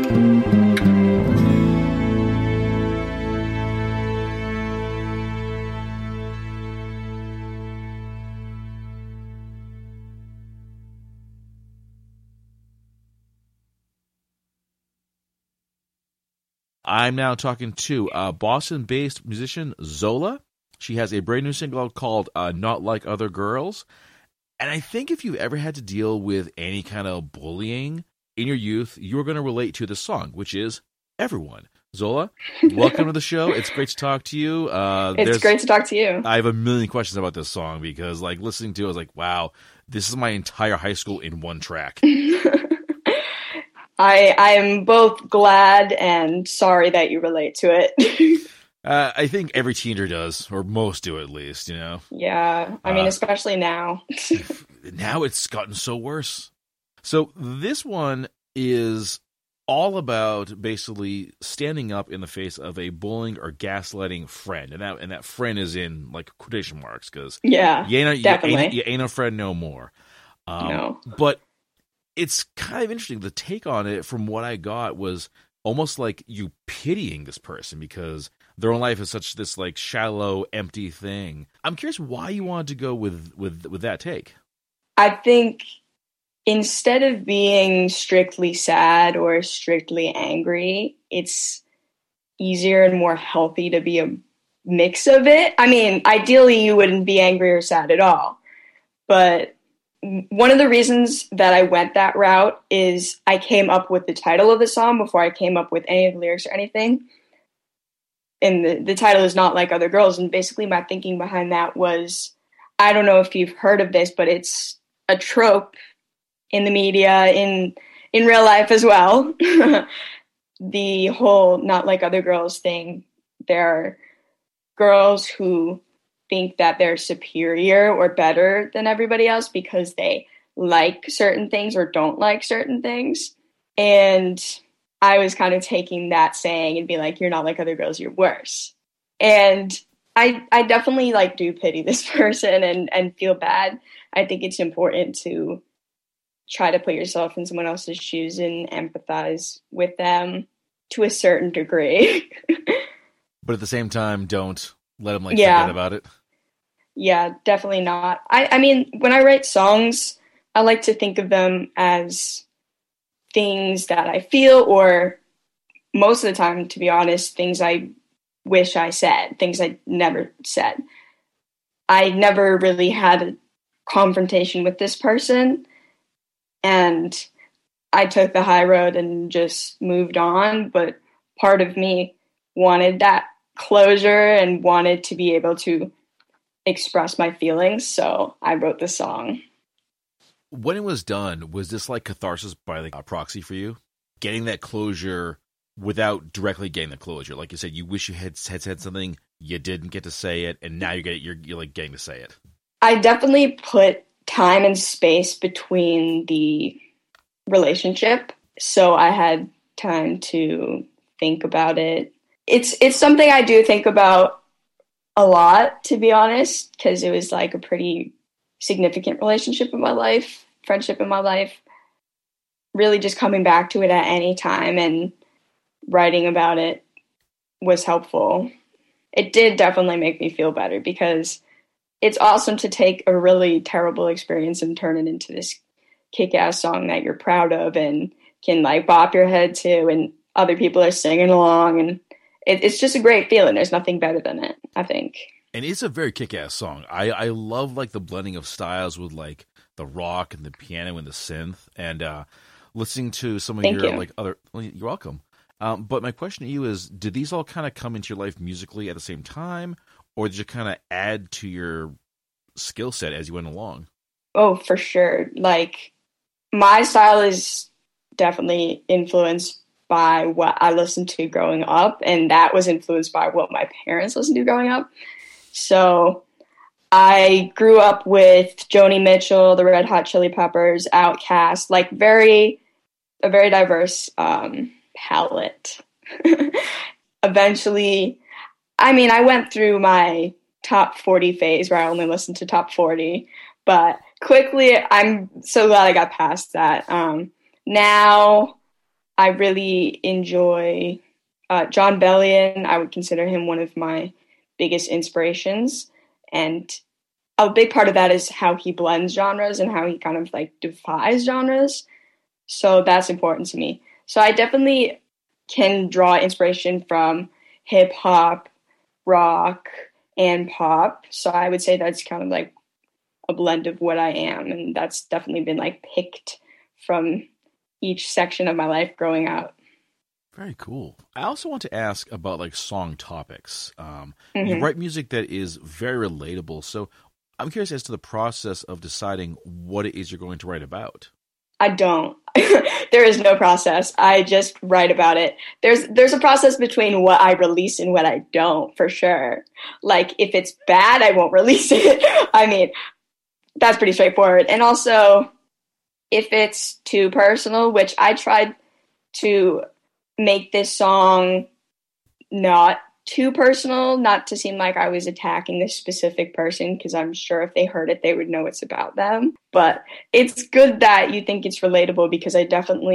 [SPEAKER 1] I'm now talking to Boston-based musician Zola. She has a brand new single out called Not Like Other Girls. And I think if you've ever had to deal with any kind of bullying in your youth, you're going to relate to this song, which is Everyone. Zola, welcome to the show. It's great to talk to you.
[SPEAKER 5] It's great to talk to you.
[SPEAKER 1] I have a million questions about this song because, like, listening to it, I was like, wow, this is my entire high school in one track.
[SPEAKER 5] I am both glad and sorry that you relate to it.
[SPEAKER 1] I think every teenager does, or most do at least, you know?
[SPEAKER 5] Yeah, I mean, especially now.
[SPEAKER 1] Now it's gotten so worse. So this one is all about basically standing up in the face of a bullying or gaslighting friend. And that friend is in, like, quotation marks, because
[SPEAKER 5] definitely.
[SPEAKER 1] You ain't a friend no more.
[SPEAKER 5] No.
[SPEAKER 1] But it's kind of interesting. The take on it, from what I got, was almost like you pitying this person because their own life is such this, like, shallow, empty thing. I'm curious why you wanted to go with that take.
[SPEAKER 5] I think instead of being strictly sad or strictly angry, it's easier and more healthy to be a mix of it. I mean, ideally you wouldn't be angry or sad at all, but one of the reasons that I went that route is I came up with the title of the song before I came up with any of the lyrics or anything. And the title is Not Like Other Girls. And basically my thinking behind that was, I don't know if you've heard of this, but it's a trope in the media, in real life as well. The whole Not Like Other Girls thing. There are girls who think that they're superior or better than everybody else because they like certain things or don't like certain things. And I was kind of taking that saying and be like, you're not like other girls, you're worse. And I definitely, like, do pity this person and feel bad. I think it's important to try to put yourself in someone else's shoes and empathize with them to a certain degree.
[SPEAKER 1] But at the same time, don't let them, like, forget about it.
[SPEAKER 5] Yeah, definitely not. I mean, when I write songs, I like to think of them as things that I feel, or most of the time, to be honest, things I wish I said, things I never said. I never really had a confrontation with this person, and I took the high road and just moved on, but part of me wanted that closure and wanted to be able to express my feelings, so I wrote the song.
[SPEAKER 1] When it was done, was this like catharsis by, like, a proxy for you? Getting that closure without directly getting the closure. Like you said, you wish you had said something, you didn't get to say it, and now you're like getting to say it. I
[SPEAKER 5] definitely put time and space between the relationship, so I had time to think about it. It's something I do think about a lot, to be honest, because it was like a pretty significant relationship in my life, friendship in my life. Really just coming back to it at any time and writing about it was helpful. It did definitely make me feel better because it's awesome to take a really terrible experience and turn it into this kick-ass song that you're proud of and can, like, bop your head to, and other people are singing along, and it's just a great feeling. There's nothing better than it, I think.
[SPEAKER 1] And it's a very kick-ass song. I love, like, the blending of styles with, like, the rock and the piano and the synth, and listening to some of like other. Well, you're welcome. But my question to you is: did these all kind of come into your life musically at the same time, or did you kind of add to your skill set as you went along?
[SPEAKER 5] Oh, for sure. Like, my style is definitely influenced by what I listened to growing up, and that was influenced by what my parents listened to growing up. So I grew up with Joni Mitchell, the Red Hot Chili Peppers, Outkast, like a very diverse palette. Eventually, I mean, I went through my top 40 phase where I only listened to top 40, but quickly, I'm so glad I got past that. Now I really enjoy John Bellion. I would consider him one of my biggest inspirations. And a big part of that is how he blends genres and how he kind of like defies genres. So that's important to me. So I definitely can draw inspiration from hip hop, rock, and pop. So I would say that's kind of like a blend of what I am. And that's definitely been like picked from each section of my life growing up.
[SPEAKER 1] Very cool. I also want to ask about like song topics. You write music that is very relatable. So I'm curious as to the process of deciding what it is you're going to write about.
[SPEAKER 5] I don't. There is no process. I just write about it. There's a process between what I release and what I don't, for sure. Like, if it's bad, I won't release it. I mean, that's pretty straightforward. And also, if it's too personal, which I tried to make this song not too personal, not to seem like I was attacking this specific person, because I'm sure if they heard it, they would know it's about them. But it's good that you think it's relatable, because I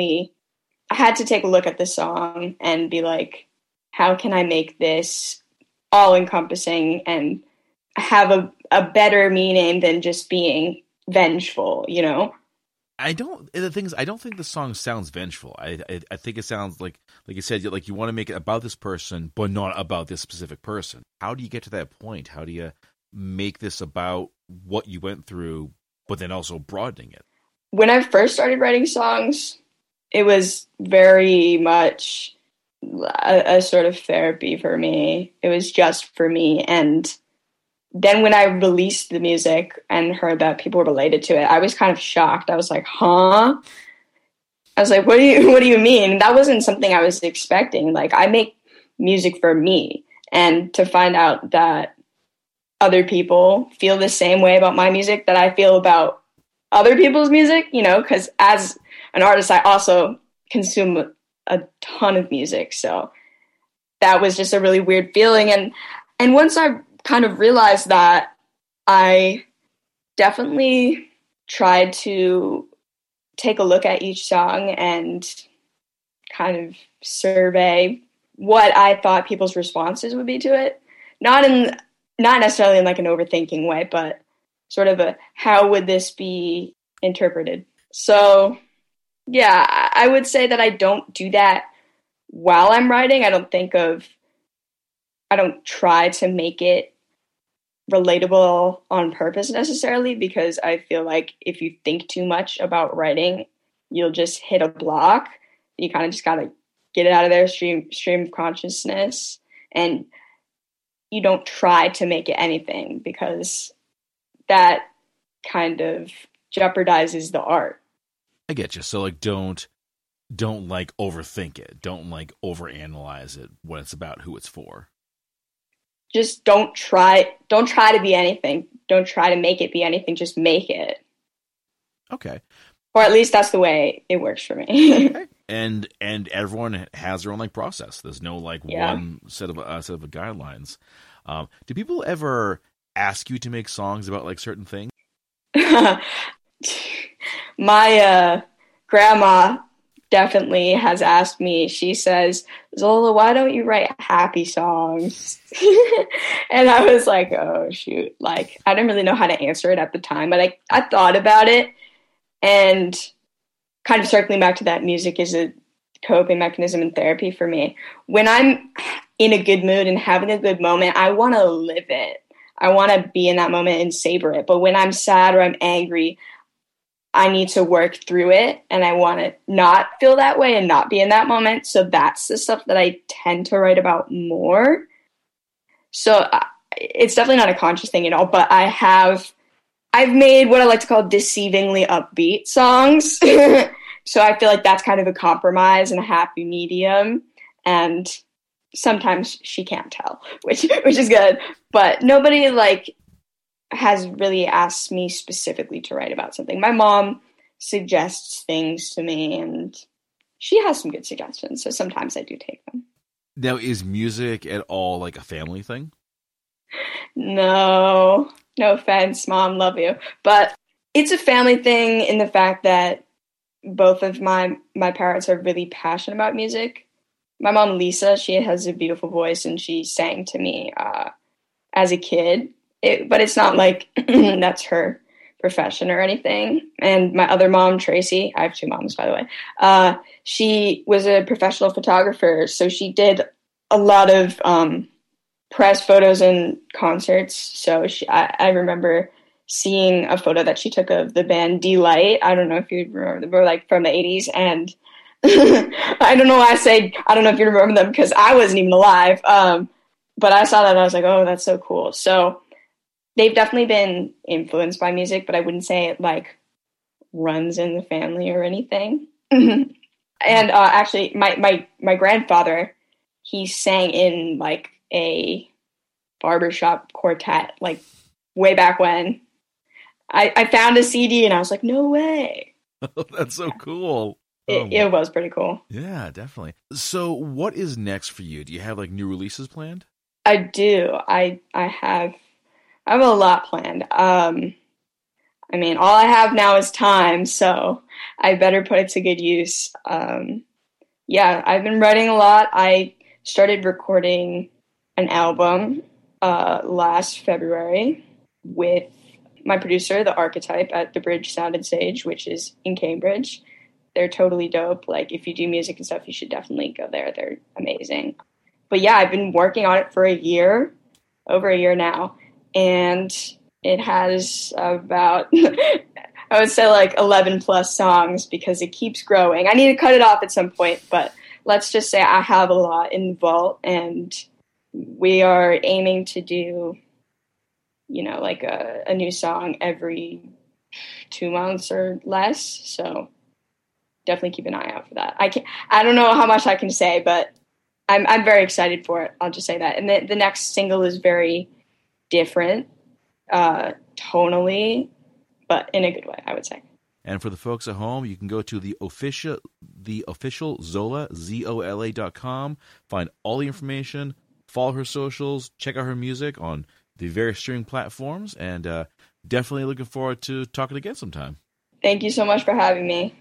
[SPEAKER 5] had to take a look at the song and be like, how can I make this all encompassing and have a better meaning than just being vengeful, you know?
[SPEAKER 1] The thing is, I don't think the song sounds vengeful. I think it sounds like you said, like you want to make it about this person, but not about this specific person. How do you get to that point? How do you make this about what you went through, but then also broadening it?
[SPEAKER 5] When I first started writing songs, it was very much a sort of therapy for me. It was just for me. And then when I released the music and heard that people were related to it, I was kind of shocked. I was like, huh? I was like, what do you mean? That wasn't something I was expecting. Like, I make music for me. And to find out that other people feel the same way about my music that I feel about other people's music, you know, because as an artist, I also consume a ton of music. So that was just a really weird feeling. And once I kind of realized that, I definitely tried to take a look at each song and kind of survey what I thought people's responses would be to it. Not necessarily in like an overthinking way, but sort of how would this be interpreted? So yeah, I would say that I don't do that while I'm writing. I don't try to make it relatable on purpose necessarily, because I feel like if you think too much about writing, you'll just hit a block. You kind of just got to get it out of their stream of consciousness, and you don't try to make it anything, because that kind of jeopardizes the art.
[SPEAKER 1] I get you. So like don't like overthink it. Don't like overanalyze it when it's about who it's for.
[SPEAKER 5] Just don't try to be anything. Don't try to make it be anything. Just make it.
[SPEAKER 1] Okay.
[SPEAKER 5] Or at least that's the way it works for me.
[SPEAKER 1] Okay. And everyone has their own like process. There's no like one set of guidelines. Do people ever ask you to make songs about like certain things?
[SPEAKER 5] My grandma definitely has asked me. She says, Zola, why don't you write happy songs? And I was like, oh shoot, like I didn't really know how to answer it at the time, but I thought about it. And kind of circling back to that, music is a coping mechanism and therapy for me. When I'm in a good mood and having a good moment, I want to live it. I want to be in that moment and savor it. But when I'm sad or I'm angry, I need to work through it, and I want to not feel that way and not be in that moment. So that's the stuff that I tend to write about more. So it's definitely not a conscious thing at all, but I've made what I like to call deceivingly upbeat songs. So I feel like that's kind of a compromise and a happy medium. And sometimes she can't tell, which is good. But nobody like has really asked me specifically to write about something. My mom suggests things to me, and she has some good suggestions, so sometimes I do take them.
[SPEAKER 1] Now, is music at all like a family thing?
[SPEAKER 5] No offense, Mom, love you. But it's a family thing in the fact that both of my parents are really passionate about music. My mom, Lisa, she has a beautiful voice, and she sang to me as a kid. But it's not like that's her profession or anything. And my other mom, Tracy, I have 2 moms, by the way. She was a professional photographer, so she did a lot of press photos and concerts. So I remember seeing a photo that she took of the band D-Light. I don't know if you remember them. They were like from the 80s. And I don't know why I say I don't know if you remember them, because I wasn't even alive. But I saw that and I was like, oh, that's so cool. So they've definitely been influenced by music, but I wouldn't say it like runs in the family or anything. And actually, my grandfather, he sang in like a barbershop quartet, like way back when. I found a CD and I was like, no way.
[SPEAKER 1] Oh, that's so cool.
[SPEAKER 5] It was pretty cool.
[SPEAKER 1] Yeah, definitely. So what is next for you? Do you have like new releases planned?
[SPEAKER 5] I do. I have a lot planned. I mean, all I have now is time, so I better put it to good use. Yeah, I've been writing a lot. I started recording an album last February with my producer, The Archetype, at the Bridge Sound and Stage, which is in Cambridge. They're totally dope. Like, if you do music and stuff, you should definitely go there. They're amazing. But yeah, I've been working on it for over a year now. And it has about, I would say like 11 plus songs, because it keeps growing. I need to cut it off at some point, but let's just say I have a lot in the vault, and we are aiming to do, like a new song every 2 months or less. So definitely keep an eye out for that. I don't know how much I can say, but I'm very excited for it. I'll just say that. And the next single is very different, tonally, but in a good way, I would say.
[SPEAKER 1] And for the folks at home, you can go to the official Zola, ZOLA.com, find all the information, follow her socials, check out her music on the various streaming platforms, and definitely looking forward to talking again sometime.
[SPEAKER 5] Thank you so much for having me.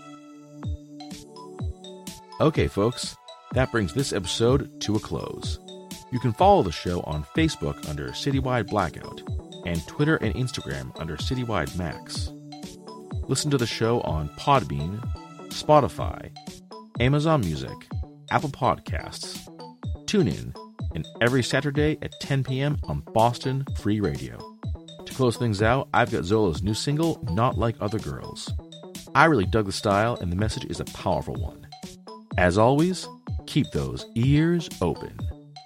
[SPEAKER 1] Okay, folks, that brings this episode to a close. You can follow the show on Facebook under Citywide Blackout and Twitter and Instagram under Citywide Max. Listen to the show on Podbean, Spotify, Amazon Music, Apple Podcasts, TuneIn, and every Saturday at 10 p.m. on Boston Free Radio. To close things out, I've got Zola's new single, Not Like Other Girls. I really dug the style, and the message is a powerful one. As always, keep those ears open.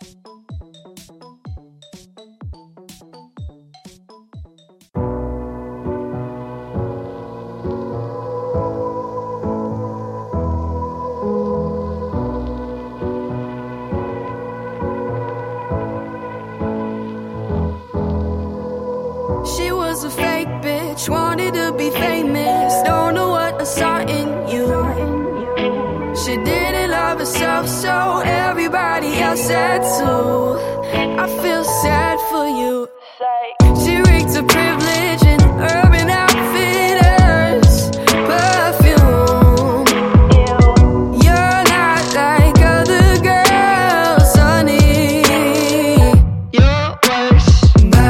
[SPEAKER 6] She was a fake bitch, wanted to be famous. Don't know what I saw in you. She didn't love herself, so everybody else had to. I feel sad for you. She reeked of privilege and Urban Outfitters perfume. You're not like other girls, honey. You're worse.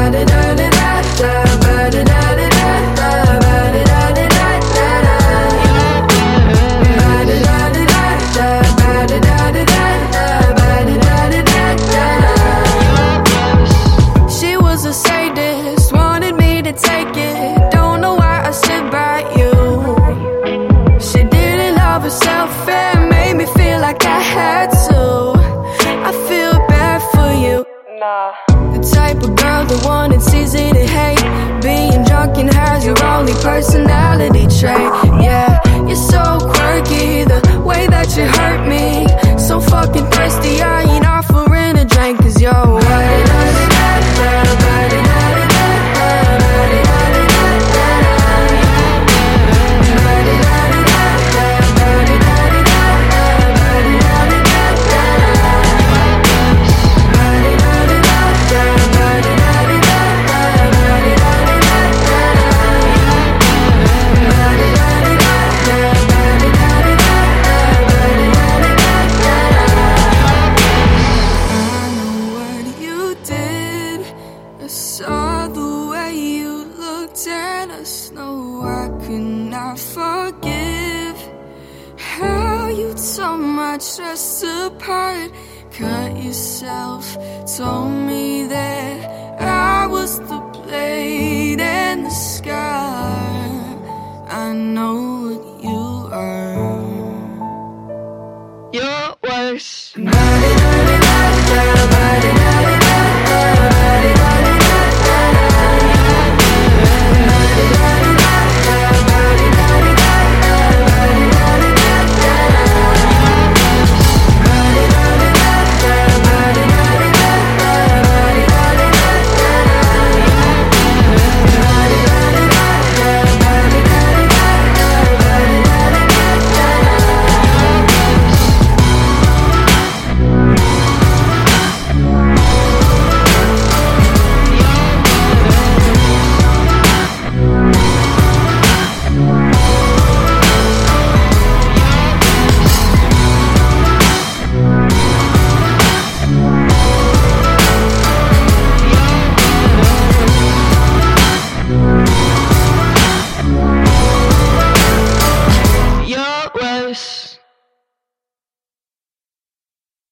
[SPEAKER 6] She was a sadist, wanted me to take it. Don't know why I stood by you. She didn't love herself and made me feel like I had to. I feel bad for you. The type of girl that one it's easy to hate. Being drunk and high's your only personality trait. Yeah, you're so quirky, the way that you hurt me. So fucking thirsty, I ain't offering a drink, cause you're white. us apart. Cut yourself, told me that I was the blade and the scar. I know what you are. You're worse. Ba-da-da-da-da-da, ba-da-da.